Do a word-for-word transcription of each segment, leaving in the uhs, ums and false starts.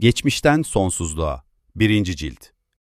Geçmişten Sonsuzluğa birinci. Cilt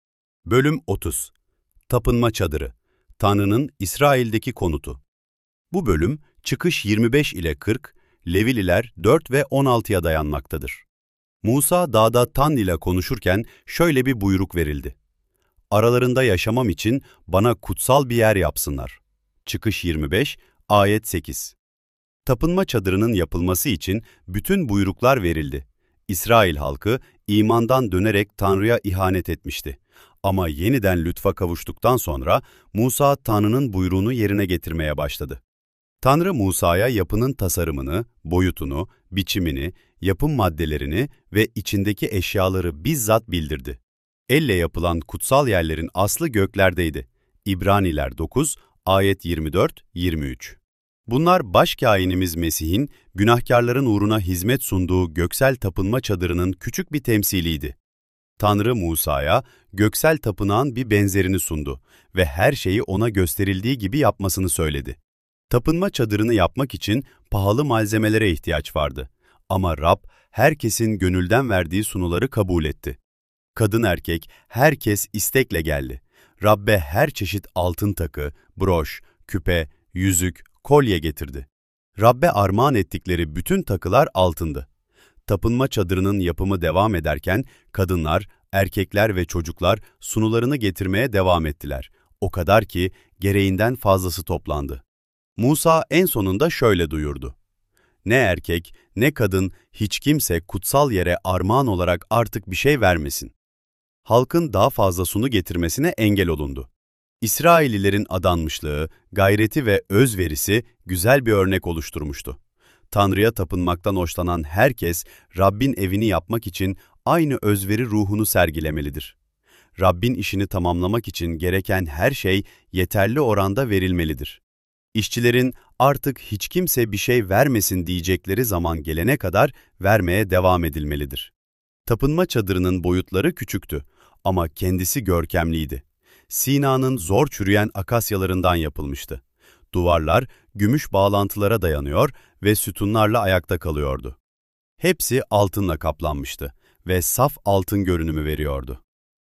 Bölüm otuz Tapınma Çadırı Tanrı'nın İsrail'deki konutu. Bu bölüm Çıkış yirmi beş ile kırk, Levililer dört ve on altıya dayanmaktadır. Musa dağda Tan ile konuşurken şöyle bir buyruk verildi. Aralarında yaşamam için bana kutsal bir yer yapsınlar. Çıkış yirmi beş, ayet sekiz. Tapınma çadırının yapılması için bütün buyruklar verildi. İsrail halkı imandan dönerek Tanrı'ya ihanet etmişti. Ama yeniden lütfa kavuştuktan sonra Musa Tanrı'nın buyruğunu yerine getirmeye başladı. Tanrı Musa'ya yapının tasarımını, boyutunu, biçimini, yapım maddelerini ve içindeki eşyaları bizzat bildirdi. Elle yapılan kutsal yerlerin aslı göklerdeydi. İbraniler dokuz, ayet yirmi dört yirmi üç. Bunlar başkâhinimiz Mesih'in günahkarların uğruna hizmet sunduğu göksel tapınma çadırının küçük bir temsiliydi. Tanrı Musa'ya göksel tapınağın bir benzerini sundu ve her şeyi ona gösterildiği gibi yapmasını söyledi. Tapınma çadırını yapmak için pahalı malzemelere ihtiyaç vardı. Ama Rab herkesin gönülden verdiği sunuları kabul etti. Kadın erkek herkes istekle geldi. Rabbe her çeşit altın takı, broş, küpe, yüzük, kolye getirdi. Rabbe armağan ettikleri bütün takılar altındı. Tapınma çadırının yapımı devam ederken kadınlar, erkekler ve çocuklar sunularını getirmeye devam ettiler. O kadar ki gereğinden fazlası toplandı. Musa en sonunda şöyle duyurdu. Ne erkek, ne kadın, hiç kimse kutsal yere armağan olarak artık bir şey vermesin. Halkın daha fazla sunu getirmesine engel olundu. İsraillilerin adanmışlığı, gayreti ve özverisi güzel bir örnek oluşturmuştu. Tanrı'ya tapınmaktan hoşlanan herkes, Rabbin evini yapmak için aynı özveri ruhunu sergilemelidir. Rabbin işini tamamlamak için gereken her şey yeterli oranda verilmelidir. İşçilerin artık hiç kimse bir şey vermesin diyecekleri zaman gelene kadar vermeye devam edilmelidir. Tapınma çadırının boyutları küçüktü ama kendisi görkemliydi. Sina'nın zor çürüyen akasyalarından yapılmıştı. Duvarlar gümüş bağlantılara dayanıyor ve sütunlarla ayakta kalıyordu. Hepsi altınla kaplanmıştı ve saf altın görünümü veriyordu.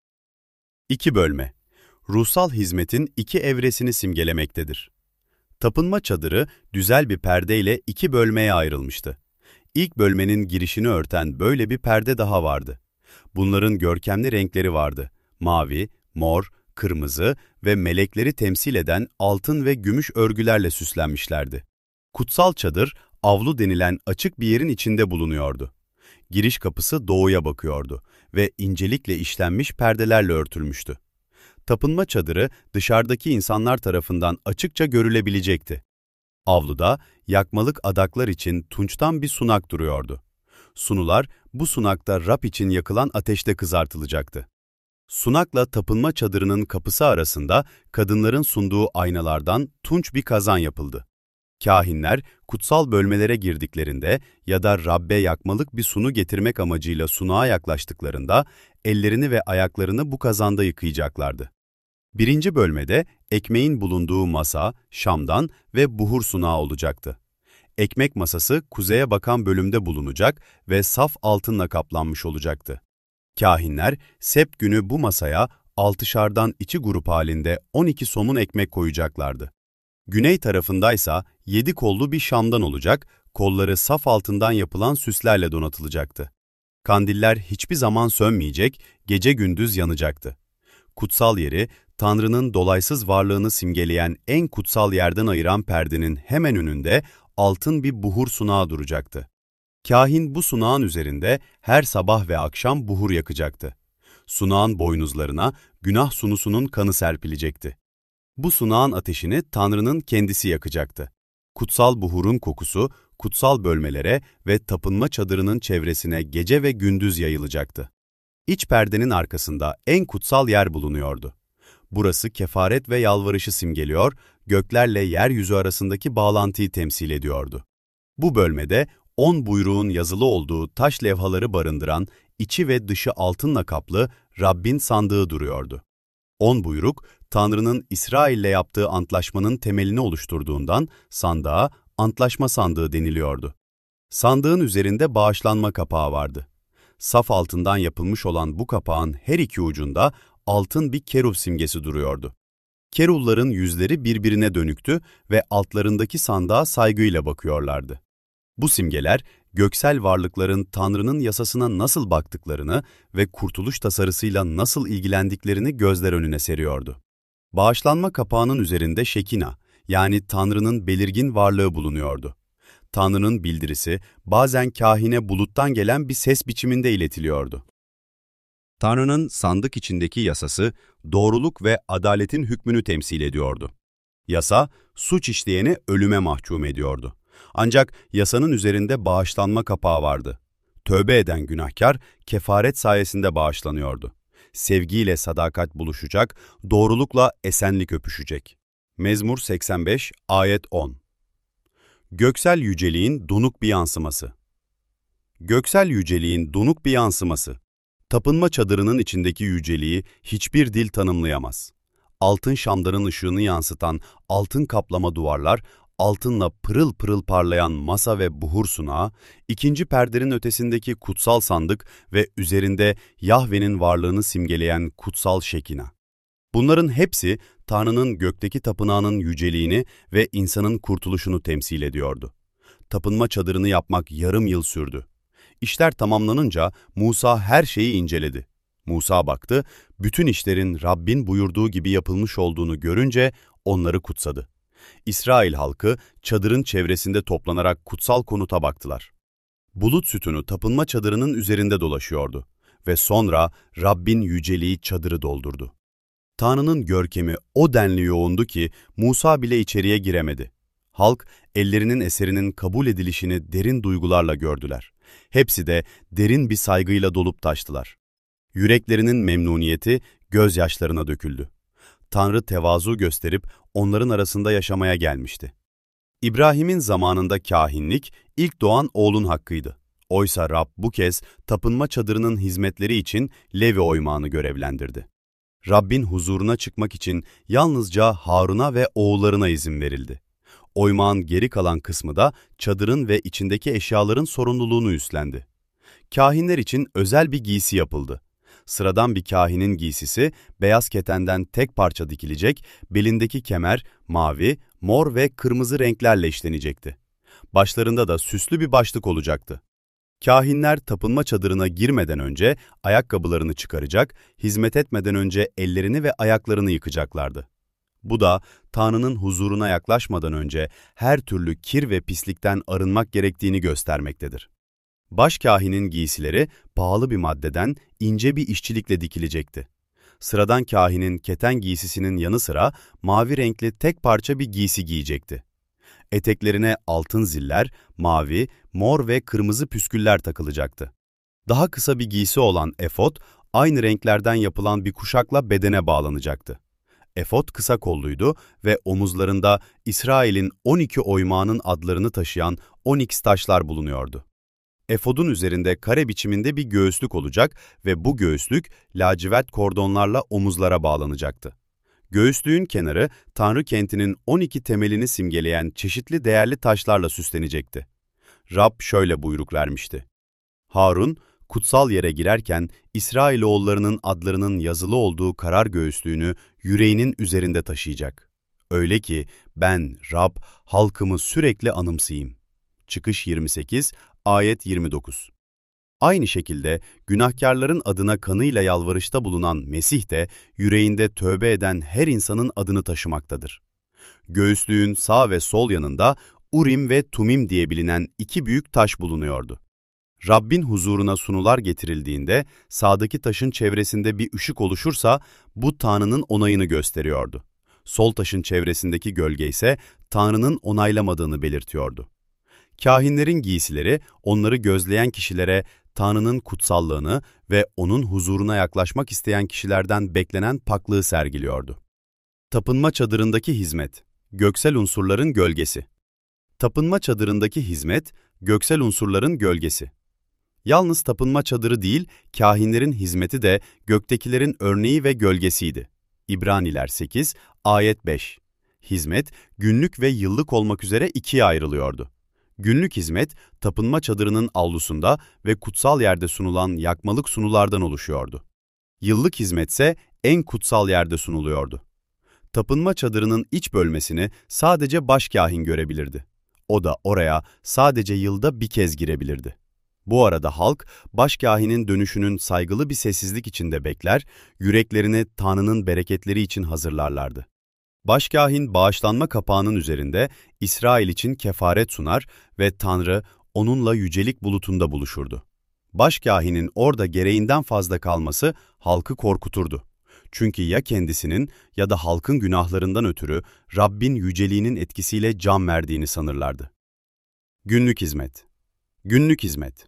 İki bölme. Ruhsal hizmetin iki evresini simgelemektedir. Tapınma çadırı düzel bir perdeyle iki bölmeye ayrılmıştı. İlk bölmenin girişini örten böyle bir perde daha vardı. Bunların görkemli renkleri vardı. Mavi, mor, kırmızı ve melekleri temsil eden altın ve gümüş örgülerle süslenmişlerdi. Kutsal çadır, avlu denilen açık bir yerin içinde bulunuyordu. Giriş kapısı doğuya bakıyordu ve incelikle işlenmiş perdelerle örtülmüştü. Tapınma çadırı dışarıdaki insanlar tarafından açıkça görülebilecekti. Avluda yakmalık adaklar için tunçtan bir sunak duruyordu. Sunular bu sunakta Rab için yakılan ateşte kızartılacaktı. Sunakla tapınma çadırının kapısı arasında kadınların sunduğu aynalardan tunç bir kazan yapıldı. Kâhinler kutsal bölmelere girdiklerinde ya da Rabbe yakmalık bir sunu getirmek amacıyla sunağa yaklaştıklarında ellerini ve ayaklarını bu kazanda yıkayacaklardı. Birinci bölmede ekmeğin bulunduğu masa, şamdan ve buhur sunağı olacaktı. Ekmek masası kuzeye bakan bölümde bulunacak ve saf altınla kaplanmış olacaktı. Kâhinler sep günü bu masaya altışardan iki grup halinde on iki somun ekmek koyacaklardı. Güney tarafındaysa yedi kollu bir şamdan olacak, kolları saf altından yapılan süslerle donatılacaktı. Kandiller hiçbir zaman sönmeyecek, gece gündüz yanacaktı. Kutsal yeri, Tanrı'nın dolaysız varlığını simgeleyen en kutsal yerden ayıran perdenin hemen önünde altın bir buhur sunağı duracaktı. Kâhin bu sunağın üzerinde her sabah ve akşam buhur yakacaktı. Sunağın boynuzlarına günah sunusunun kanı serpilecekti. Bu sunağın ateşini Tanrı'nın kendisi yakacaktı. Kutsal buhurun kokusu kutsal bölmelere ve tapınma çadırının çevresine gece ve gündüz yayılacaktı. İç perdenin arkasında en kutsal yer bulunuyordu. Burası kefaret ve yalvarışı simgeliyor, göklerle yeryüzü arasındaki bağlantıyı temsil ediyordu. Bu bölmede on buyruğun yazılı olduğu taş levhaları barındıran, içi ve dışı altınla kaplı Rabbin sandığı duruyordu. On buyruk, Tanrı'nın İsrail'le yaptığı antlaşmanın temelini oluşturduğundan sandığa antlaşma sandığı deniliyordu. Sandığın üzerinde bağışlanma kapağı vardı. Saf altından yapılmış olan bu kapağın her iki ucunda altın bir kerub simgesi duruyordu. Kerulların yüzleri birbirine dönüktü ve altlarındaki sandığa saygıyla bakıyorlardı. Bu simgeler, göksel varlıkların Tanrı'nın yasasına nasıl baktıklarını ve kurtuluş tasarısıyla nasıl ilgilendiklerini gözler önüne seriyordu. Bağışlanma kapağının üzerinde Şekina, yani Tanrı'nın belirgin varlığı bulunuyordu. Tanrı'nın bildirisi bazen kahine buluttan gelen bir ses biçiminde iletiliyordu. Tanrı'nın sandık içindeki yasası, doğruluk ve adaletin hükmünü temsil ediyordu. Yasa, suç işleyeni ölüme mahkum ediyordu. Ancak yasanın üzerinde bağışlanma kapağı vardı. Tövbe eden günahkar, kefaret sayesinde bağışlanıyordu. Sevgiyle sadakat buluşacak, doğrulukla esenlik öpüşecek. Mezmur seksen beş, ayet on. Göksel yüceliğin donuk bir yansıması. Göksel yüceliğin donuk bir yansıması. Tapınma çadırının içindeki yüceliği hiçbir dil tanımlayamaz. Altın şamdanın ışığını yansıtan altın kaplama duvarlar, altınla pırıl pırıl parlayan masa ve buhur sunağı, ikinci perdenin ötesindeki kutsal sandık ve üzerinde Yahve'nin varlığını simgeleyen kutsal şekina. Bunların hepsi Tanrı'nın gökteki tapınağının yüceliğini ve insanın kurtuluşunu temsil ediyordu. Tapınma çadırını yapmak yarım yıl sürdü. İşler tamamlanınca Musa her şeyi inceledi. Musa baktı, bütün işlerin Rabbin buyurduğu gibi yapılmış olduğunu görünce onları kutsadı. İsrail halkı çadırın çevresinde toplanarak kutsal konuta baktılar. Bulut sütunu tapınma çadırının üzerinde dolaşıyordu ve sonra Rabbin yüceliği çadırı doldurdu. Tanrı'nın görkemi o denli yoğundu ki Musa bile içeriye giremedi. Halk ellerinin eserinin kabul edilişini derin duygularla gördüler. Hepsi de derin bir saygıyla dolup taştılar. Yüreklerinin memnuniyeti gözyaşlarına döküldü. Tanrı tevazu gösterip onların arasında yaşamaya gelmişti. İbrahim'in zamanında kâhinlik ilk doğan oğlun hakkıydı. Oysa Rab bu kez tapınma çadırının hizmetleri için Levi oymağını görevlendirdi. Rabbin huzuruna çıkmak için yalnızca Harun'a ve oğullarına izin verildi. Oymağın geri kalan kısmı da çadırın ve içindeki eşyaların sorumluluğunu üstlendi. Kâhinler için özel bir giysi yapıldı. Sıradan bir kâhinin giysisi beyaz ketenden tek parça dikilecek, belindeki kemer mavi, mor ve kırmızı renklerle işlenecekti. Başlarında da süslü bir başlık olacaktı. Kâhinler tapınma çadırına girmeden önce ayakkabılarını çıkaracak, hizmet etmeden önce ellerini ve ayaklarını yıkacaklardı. Bu da Tanrı'nın huzuruna yaklaşmadan önce her türlü kir ve pislikten arınmak gerektiğini göstermektedir. Başkâhinin giysileri pahalı bir maddeden ince bir işçilikle dikilecekti. Sıradan kâhinin keten giysisinin yanı sıra mavi renkli tek parça bir giysi giyecekti. Eteklerine altın ziller, mavi, mor ve kırmızı püsküller takılacaktı. Daha kısa bir giysi olan efod, aynı renklerden yapılan bir kuşakla bedene bağlanacaktı. Efod kısa kolluydu ve omuzlarında İsrail'in on iki oymağının adlarını taşıyan oniks taşlar bulunuyordu. Efodun üzerinde kare biçiminde bir göğüslük olacak ve bu göğüslük lacivert kordonlarla omuzlara bağlanacaktı. Göğüslüğün kenarı Tanrı kentinin on iki temelini simgeleyen çeşitli değerli taşlarla süslenecekti. Rab şöyle buyruk vermişti. Harun, kutsal yere girerken İsrailoğullarının adlarının yazılı olduğu karar göğüslüğünü yüreğinin üzerinde taşıyacak. Öyle ki ben Rab halkımı sürekli anımsayayım. Çıkış yirmi sekiz, ayet yirmi dokuz. Aynı şekilde günahkarların adına kanıyla yalvarışta bulunan Mesih de yüreğinde tövbe eden her insanın adını taşımaktadır. Göğüslüğün sağ ve sol yanında Urim ve Tumim diye bilinen iki büyük taş bulunuyordu. Rabbin huzuruna sunular getirildiğinde sağdaki taşın çevresinde bir ışık oluşursa bu Tanrı'nın onayını gösteriyordu. Sol taşın çevresindeki gölge ise Tanrı'nın onaylamadığını belirtiyordu. Kâhinlerin giysileri onları gözleyen kişilere Tanrı'nın kutsallığını ve onun huzuruna yaklaşmak isteyen kişilerden beklenen paklığı sergiliyordu. Tapınma çadırındaki hizmet, göksel unsurların gölgesi. Tapınma çadırındaki hizmet, göksel unsurların gölgesi. Yalnız tapınma çadırı değil, kâhinlerin hizmeti de göktekilerin örneği ve gölgesiydi. İbraniler sekiz, ayet beş. Hizmet, günlük ve yıllık olmak üzere ikiye ayrılıyordu. Günlük hizmet, tapınma çadırının avlusunda ve kutsal yerde sunulan yakmalık sunulardan oluşuyordu. Yıllık hizmetse en kutsal yerde sunuluyordu. Tapınma çadırının iç bölmesini sadece başkâhin görebilirdi. O da oraya sadece yılda bir kez girebilirdi. Bu arada halk, başkâhinin dönüşünün saygılı bir sessizlik içinde bekler, yüreklerini Tanrı'nın bereketleri için hazırlarlardı. Başkâhin bağışlanma kapağının üzerinde İsrail için kefaret sunar ve Tanrı onunla yücelik bulutunda buluşurdu. Başkâhinin orada gereğinden fazla kalması halkı korkuturdu. Çünkü ya kendisinin ya da halkın günahlarından ötürü Rabbin yüceliğinin etkisiyle can verdiğini sanırlardı. Günlük hizmet. Günlük hizmet.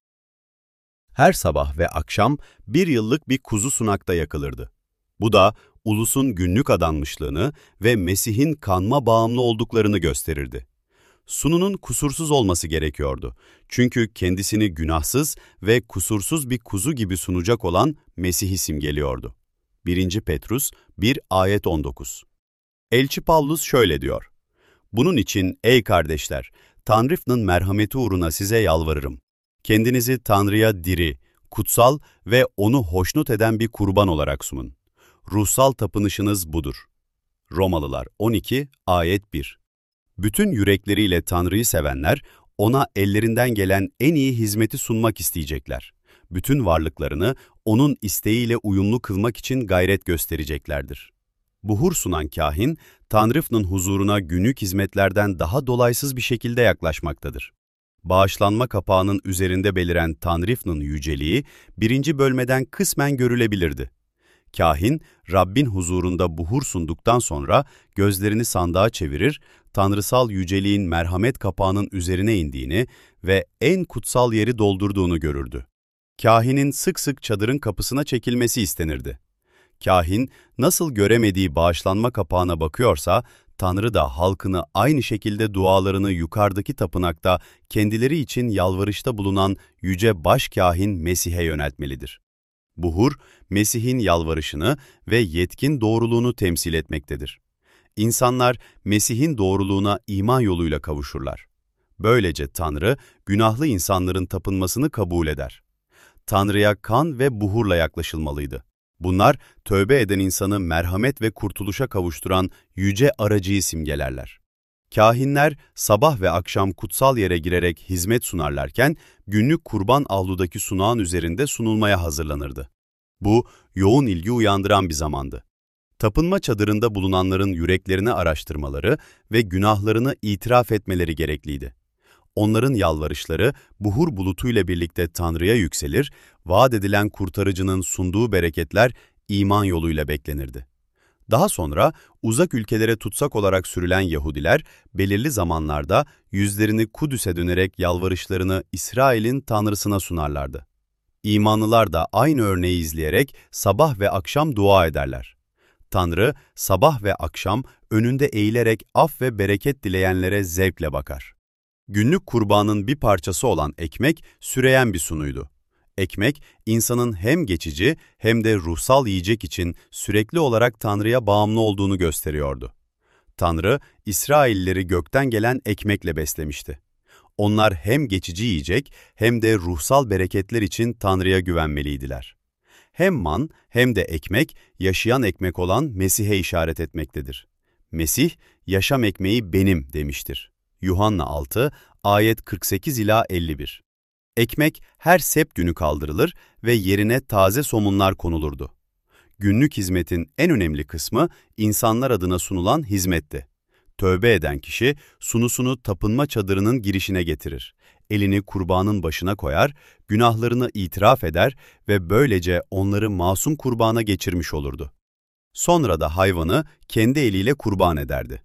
Her sabah ve akşam bir yıllık bir kuzu sunakta yakılırdı. Bu da ulusun günlük adanmışlığını ve Mesih'in kanma bağımlı olduklarını gösterirdi. Sununun kusursuz olması gerekiyordu. Çünkü kendisini günahsız ve kusursuz bir kuzu gibi sunacak olan Mesih'i simgeliyordu. birinci Petrus bir ayet on dokuz. Elçi Pavlus şöyle diyor: "Bunun için ey kardeşler, Tanrı'nın merhameti uğruna size yalvarırım. Kendinizi Tanrı'ya diri, kutsal ve onu hoşnut eden bir kurban olarak sunun. Ruhsal tapınışınız budur." Romalılar on iki ayet bir. Bütün yürekleriyle Tanrı'yı sevenler, ona ellerinden gelen en iyi hizmeti sunmak isteyecekler. Bütün varlıklarını onun isteğiyle uyumlu kılmak için gayret göstereceklerdir. Buhur sunan kâhin, Tanrı'nın huzuruna günlük hizmetlerden daha dolaysız bir şekilde yaklaşmaktadır. Bağışlanma kapağının üzerinde beliren Tanrı'nın yüceliği, birinci bölmeden kısmen görülebilirdi. Kâhin, Rabbin huzurunda buhur sunduktan sonra gözlerini sandığa çevirir, tanrısal yüceliğin merhamet kapağının üzerine indiğini ve en kutsal yeri doldurduğunu görürdü. Kâhinin sık sık çadırın kapısına çekilmesi istenirdi. Kâhin, nasıl göremediği bağışlanma kapağına bakıyorsa, Tanrı da halkını aynı şekilde dualarını yukarıdaki tapınakta kendileri için yalvarışta bulunan yüce başkâhin Mesih'e yöneltmelidir. Buhur, Mesih'in yalvarışını ve yetkin doğruluğunu temsil etmektedir. İnsanlar Mesih'in doğruluğuna iman yoluyla kavuşurlar. Böylece Tanrı, günahlı insanların tapınmasını kabul eder. Tanrı'ya kan ve buhurla yaklaşılmalıydı. Bunlar, tövbe eden insanı merhamet ve kurtuluşa kavuşturan yüce aracıyı simgelerler. Kâhinler sabah ve akşam kutsal yere girerek hizmet sunarlarken, günlük kurban avludaki sunağın üzerinde sunulmaya hazırlanırdı. Bu, yoğun ilgi uyandıran bir zamandı. Tapınma çadırında bulunanların yüreklerini araştırmaları ve günahlarını itiraf etmeleri gerekliydi. Onların yalvarışları buhur bulutuyla birlikte Tanrı'ya yükselir, vaat edilen kurtarıcının sunduğu bereketler iman yoluyla beklenirdi. Daha sonra uzak ülkelere tutsak olarak sürülen Yahudiler belirli zamanlarda yüzlerini Kudüs'e dönerek yalvarışlarını İsrail'in Tanrısına sunarlardı. İmanlılar da aynı örneği izleyerek sabah ve akşam dua ederler. Tanrı sabah ve akşam önünde eğilerek af ve bereket dileyenlere zevkle bakar. Günlük kurbanın bir parçası olan ekmek süreyen bir sunuydu. Ekmek, insanın hem geçici hem de ruhsal yiyecek için sürekli olarak Tanrı'ya bağımlı olduğunu gösteriyordu. Tanrı, İsraillileri gökten gelen ekmekle beslemişti. Onlar hem geçici yiyecek hem de ruhsal bereketler için Tanrı'ya güvenmeliydiler. Hem man hem de ekmek, yaşayan ekmek olan Mesih'e işaret etmektedir. Mesih, yaşam ekmeği benim demiştir. Yuhanna altı, ayet kırk sekiz ila elli bir. Ekmek her sept günü kaldırılır ve yerine taze somunlar konulurdu. Günlük hizmetin en önemli kısmı insanlar adına sunulan hizmetti. Tövbe eden kişi sunusunu tapınma çadırının girişine getirir. Elini kurbanın başına koyar, günahlarını itiraf eder ve böylece onları masum kurbana geçirmiş olurdu. Sonra da hayvanı kendi eliyle kurban ederdi.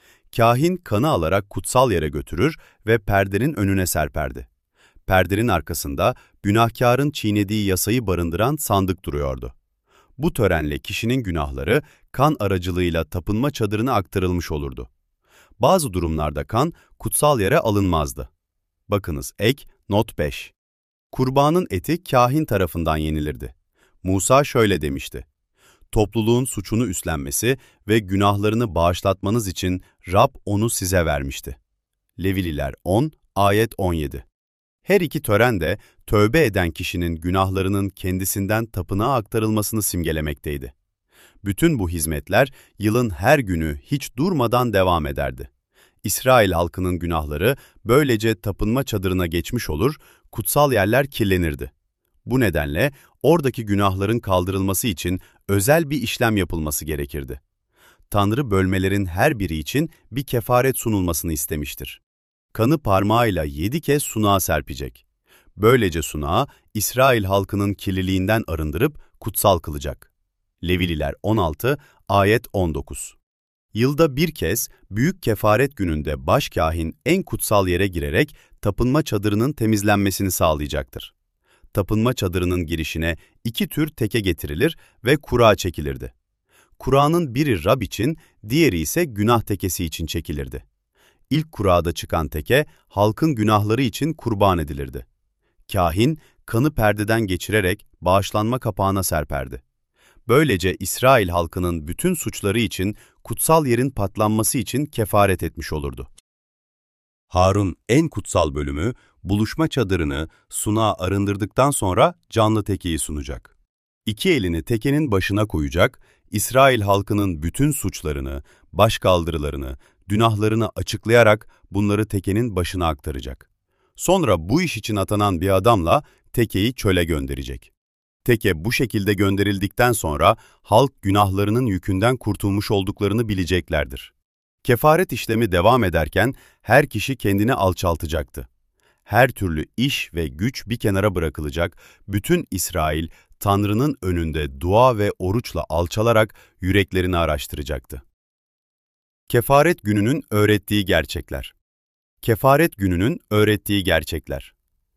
Kâhin kanı alarak kutsal yere götürür ve perdenin önüne serperdi. Perdenin arkasında günahkarın çiğnediği yasayı barındıran sandık duruyordu. Bu törenle kişinin günahları kan aracılığıyla tapınma çadırına aktarılmış olurdu. Bazı durumlarda kan kutsal yere alınmazdı. Bakınız ek, not beş. Kurbanın eti kâhin tarafından yenilirdi. Musa şöyle demişti: "Topluluğun suçunu üstlenmesi ve günahlarını bağışlatmanız için Rab onu size vermişti." Levililer on, ayet on yedi. Her iki tören de tövbe eden kişinin günahlarının kendisinden tapınağa aktarılmasını simgelemekteydi. Bütün bu hizmetler yılın her günü hiç durmadan devam ederdi. İsrail halkının günahları böylece tapınma çadırına geçmiş olur, kutsal yerler kirlenirdi. Bu nedenle oradaki günahların kaldırılması için özel bir işlem yapılması gerekirdi. Tanrı bölmelerin her biri için bir kefaret sunulmasını istemiştir. Kanı parmağıyla yedi kez sunağa serpecek. Böylece sunağı İsrail halkının kirliliğinden arındırıp kutsal kılacak. Levililer on altı, ayet on dokuz. Yılda bir kez büyük kefaret gününde başkâhin en kutsal yere girerek tapınma çadırının temizlenmesini sağlayacaktır. Tapınma çadırının girişine iki tür teke getirilir ve kura çekilirdi. Kura'nın biri Rab için, diğeri ise günah tekesi için çekilirdi. İlk kurada çıkan teke, halkın günahları için kurban edilirdi. Kâhin, kanı perdeden geçirerek bağışlanma kapağına serperdi. Böylece İsrail halkının bütün suçları için kutsal yerin patlanması için kefaret etmiş olurdu. Harun en kutsal bölümü, buluşma çadırını sunağa arındırdıktan sonra canlı tekeyi sunacak. İki elini tekenin başına koyacak, İsrail halkının bütün suçlarını, başkaldırılarını, günahlarını açıklayarak bunları tekenin başına aktaracak. Sonra bu iş için atanan bir adamla tekeyi çöle gönderecek. Teke bu şekilde gönderildikten sonra halk günahlarının yükünden kurtulmuş olduklarını bileceklerdir. Kefaret işlemi devam ederken her kişi kendini alçaltacaktı. Her türlü iş ve güç bir kenara bırakılacak, bütün İsrail Tanrı'nın önünde dua ve oruçla alçalarak yüreklerini araştıracaktı. Kefaret gününün öğrettiği gerçekler. Kefaret gününün öğrettiği gerçekler.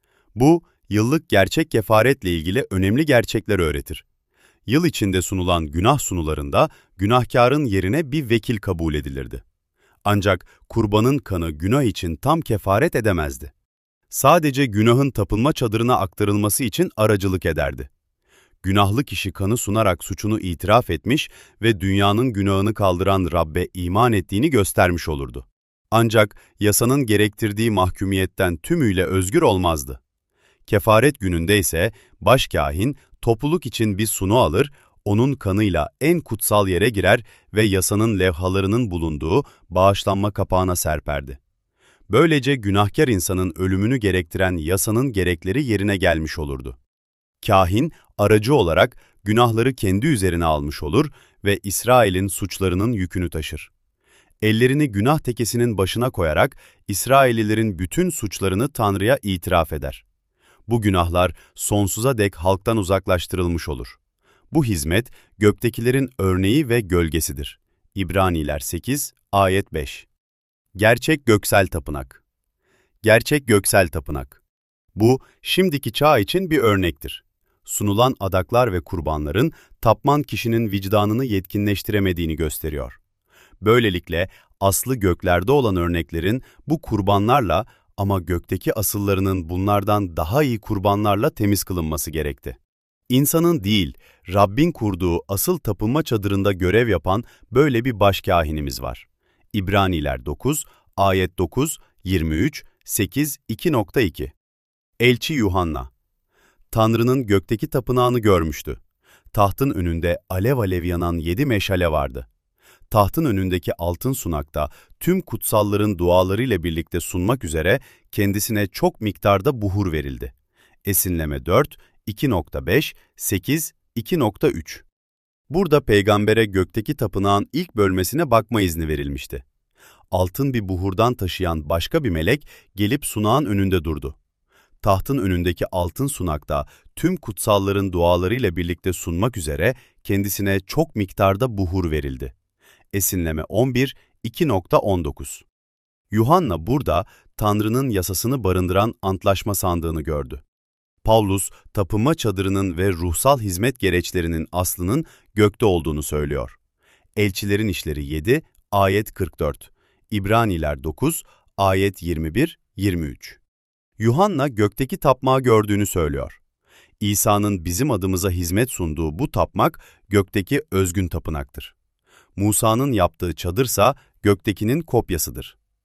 Bu, yıllık gerçek kefaretle ilgili önemli gerçekler öğretir. Yıl içinde sunulan günah sunularında günahkarın yerine bir vekil kabul edilirdi. Ancak kurbanın kanı günah için tam kefaret edemezdi. Sadece günahın tapınma çadırına aktarılması için aracılık ederdi. Günahlı kişi kanı sunarak suçunu itiraf etmiş ve dünyanın günahını kaldıran Rab'be iman ettiğini göstermiş olurdu. Ancak yasanın gerektirdiği mahkumiyetten tümüyle özgür olmazdı. Kefaret gününde ise başkâhin topluluk için bir sunu alır, onun kanıyla en kutsal yere girer ve yasanın levhalarının bulunduğu bağışlanma kapağına serperdi. Böylece günahkar insanın ölümünü gerektiren yasanın gerekleri yerine gelmiş olurdu. Kâhin, aracı olarak günahları kendi üzerine almış olur ve İsrail'in suçlarının yükünü taşır. Ellerini günah tekesinin başına koyarak İsraillilerin bütün suçlarını Tanrı'ya itiraf eder. Bu günahlar sonsuza dek halktan uzaklaştırılmış olur. Bu hizmet göktekilerin örneği ve gölgesidir. İbraniler sekiz, ayet beş. Gerçek göksel tapınak. Gerçek göksel tapınak. Bu, şimdiki çağ için bir örnektir. Sunulan adaklar ve kurbanların tapman kişinin vicdanını yetkinleştiremediğini gösteriyor. Böylelikle aslı göklerde olan örneklerin bu kurbanlarla ama gökteki asıllarının bunlardan daha iyi kurbanlarla temiz kılınması gerekti. İnsanın değil, Rabbin kurduğu asıl tapınma çadırında görev yapan böyle bir başkâhinimiz var. İbraniler dokuz, ayet dokuz, yirmi üç, sekiz, iki nokta iki. Elçi Yuhanna. Tanrı'nın gökteki tapınağını görmüştü. Tahtın önünde alev alev yanan yedi meşale vardı. Tahtın önündeki altın sunakta tüm kutsalların dualarıyla birlikte sunmak üzere kendisine çok miktarda buhur verildi. Esinleme dört, iki nokta beş, sekiz, iki nokta üç. Burada peygambere gökteki tapınağın ilk bölmesine bakma izni verilmişti. Altın bir buhurdan taşıyan başka bir melek gelip sunağın önünde durdu. Tahtın önündeki altın sunakta tüm kutsalların dualarıyla birlikte sunmak üzere kendisine çok miktarda buhur verildi. Esinleme on bir, iki nokta on dokuz. Yuhanna burada Tanrı'nın yasasını barındıran antlaşma sandığını gördü. Pavlus, tapınma çadırının ve ruhsal hizmet gereçlerinin aslının gökte olduğunu söylüyor. Elçilerin İşleri yedi, ayet kırk dört. İbraniler dokuz, ayet yirmi bir, yirmi üç. Yuhanna gökteki tapmağı gördüğünü söylüyor. İsa'nın bizim adımıza hizmet sunduğu bu tapmak gökteki özgün tapınaktır. Musa'nın yaptığı çadırsa göktekinin kopyasıdır.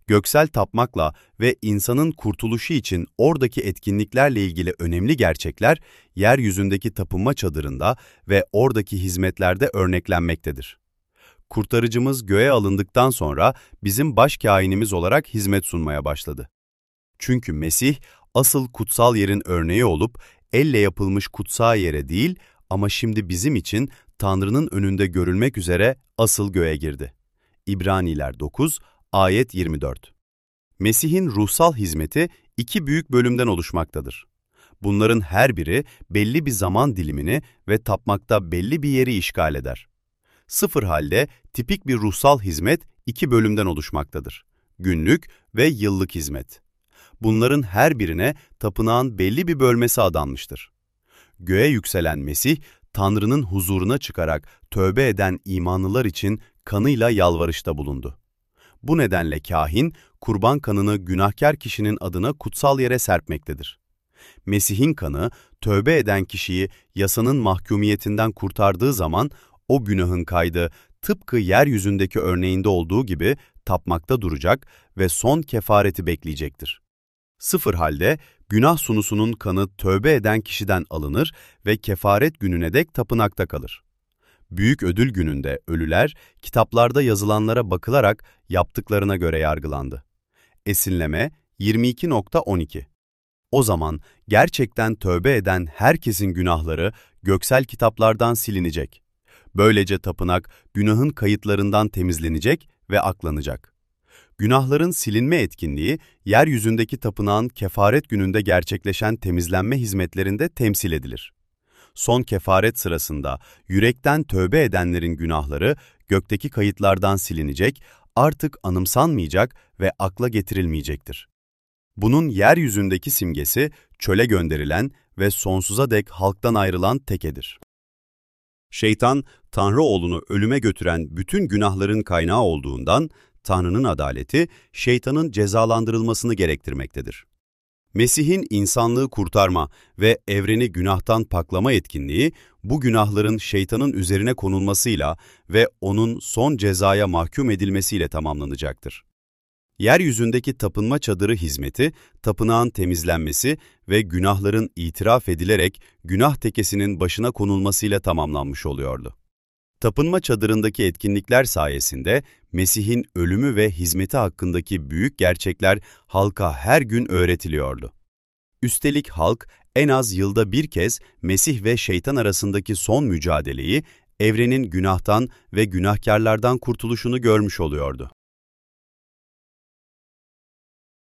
göksel tapmakla ve insanın kurtuluşu için oradaki etkinliklerle ilgili önemli gerçekler, yeryüzündeki tapınma çadırında ve oradaki hizmetlerde örneklenmektedir. Kurtarıcımız göğe alındıktan sonra bizim başkâhinimiz olarak hizmet sunmaya başladı. Çünkü Mesih, asıl kutsal yerin örneği olup, elle yapılmış kutsal yere değil ama şimdi bizim için Tanrı'nın önünde görülmek üzere asıl göğe girdi. İbraniler dokuz, ayet yirmi dört. Mesih'in ruhsal hizmeti iki büyük bölümden oluşmaktadır. Bunların her biri belli bir zaman dilimini ve tapmakta belli bir yeri işgal eder. Sıfır halde tipik bir ruhsal hizmet iki bölümden oluşmaktadır. Günlük ve yıllık hizmet. Bunların her birine tapınağın belli bir bölmesi adanmıştır. Göğe yükselen Mesih, Tanrı'nın huzuruna çıkarak tövbe eden imanlılar için kanıyla yalvarışta bulundu. Bu nedenle kâhin, kurban kanını günahkar kişinin adına kutsal yere serpmektedir. Mesih'in kanı, tövbe eden kişiyi yasanın mahkumiyetinden kurtardığı zaman, o günahın kaydı tıpkı yeryüzündeki örneğinde olduğu gibi tapmakta duracak ve son kefareti bekleyecektir. Sıfır halde, günah sunusunun kanı tövbe eden kişiden alınır ve kefaret gününe dek tapınakta kalır. Büyük ödül gününde ölüler, kitaplarda yazılanlara bakılarak yaptıklarına göre yargılandı. Esinleme yirmi iki nokta on iki. O zaman gerçekten tövbe eden herkesin günahları göksel kitaplardan silinecek. Böylece tapınak günahın kayıtlarından temizlenecek ve aklanacak. Günahların silinme etkinliği, yeryüzündeki tapınağın kefaret gününde gerçekleşen temizlenme hizmetlerinde temsil edilir. Son kefaret sırasında yürekten tövbe edenlerin günahları gökteki kayıtlardan silinecek, artık anımsanmayacak ve akla getirilmeyecektir. Bunun yeryüzündeki simgesi çöle gönderilen ve sonsuza dek halktan ayrılan tekedir. Şeytan, Tanrı oğlunu ölüme götüren bütün günahların kaynağı olduğundan, Tanrı'nın adaleti, şeytanın cezalandırılmasını gerektirmektedir. Mesih'in insanlığı kurtarma ve evreni günahtan paklama etkinliği, bu günahların şeytanın üzerine konulmasıyla ve onun son cezaya mahkum edilmesiyle tamamlanacaktır. Yeryüzündeki tapınma çadırı hizmeti, tapınağın temizlenmesi ve günahların itiraf edilerek günah tekesinin başına konulmasıyla tamamlanmış oluyordu. Tapınma çadırındaki etkinlikler sayesinde Mesih'in ölümü ve hizmeti hakkındaki büyük gerçekler halka her gün öğretiliyordu. Üstelik halk en az yılda bir kez Mesih ve şeytan arasındaki son mücadeleyi, evrenin günahtan ve günahkarlardan kurtuluşunu görmüş oluyordu.